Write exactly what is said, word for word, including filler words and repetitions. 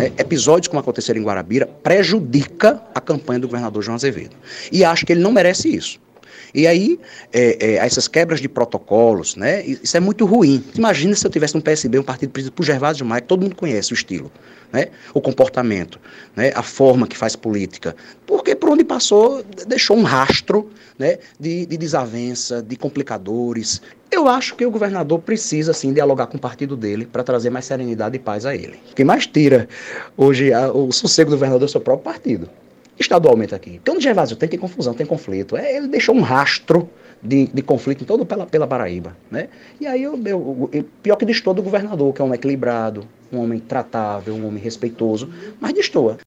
né, episódios como aconteceram em Guarabira prejudica a campanha do governador João Azevedo. E acho que ele não merece isso. E aí, é, é, essas quebras de protocolos, né, isso é muito ruim. Imagina se eu tivesse no P S B um partido presidido por Gervásio Maia, que todo mundo conhece o estilo, né, o comportamento, né, a forma que faz política. Porque por onde passou, deixou um rastro, né, de, de desavença, de complicadores. Eu acho que o governador precisa, sim, dialogar com o partido dele para trazer mais serenidade e paz a ele. O que mais tira hoje a, o sossego do governador é o seu próprio partido. Estadualmente aqui. Porque onde Gervásio tem, tem confusão, tem conflito. É, ele deixou um rastro de, de conflito em todo pela, pela Paraíba. Né? E aí, eu, eu, eu, pior que destoa do governador, que é um homem equilibrado, um homem tratável, um homem respeitoso, mas destoa.